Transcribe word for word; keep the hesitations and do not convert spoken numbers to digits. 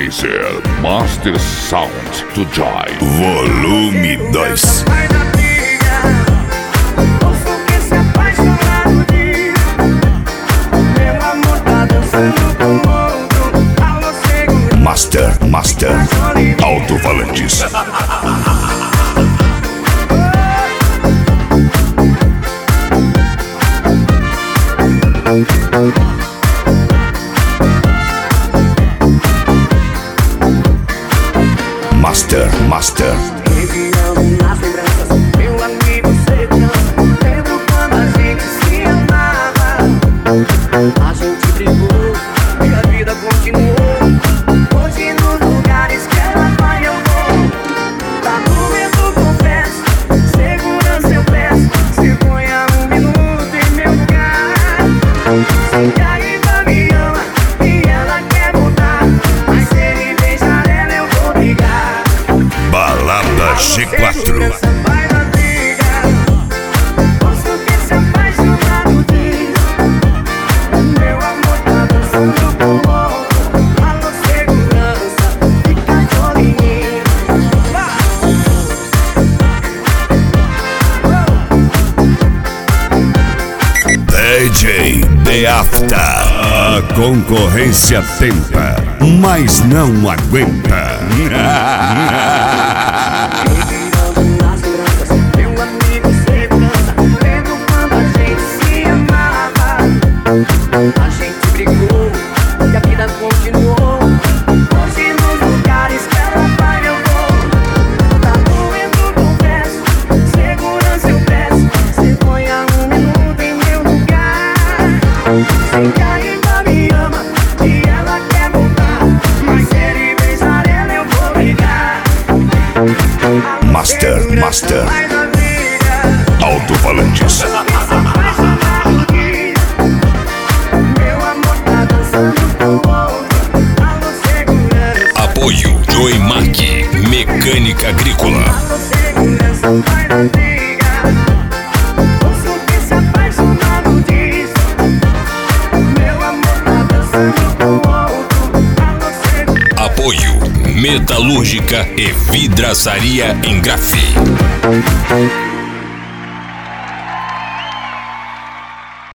Laser Master Sound to Joy Volume dois. Master, Master, Alto-Falantes. Master, Master. Enviando nas lembranças, meu amigo segurança. Lembro quando a gente se amava. A gente brigou e a vida continuou. Hoje nos lugares que ela vai eu vou. Tá doendo, confesso, segurança eu peço. Se ponha um minuto em meu lugar. Sei que ainda me ama e ela quer voltar, mas se ele beijar ela eu vou brigar. Balada G quatro. D J The After. A concorrência tenta, mas não aguenta. Nas lembranças, meu amigo segurança. Lembro quando a gente se amava. A gente brigou e a vida continuou. Hoje nos lugares que ela vai eu vou. Tá doendo, confesso, segurança eu peço. Se ponha um minuto em meu lugar. Sei que ainda me ama e ela quer voltar, mas se ele beijar ela eu vou brigar. Master, Master, Alto-Falantes. Apoio Joey Mac, Mecânica Agrícola. Apoio Metalúrgica e Vidraçaria em Grafi.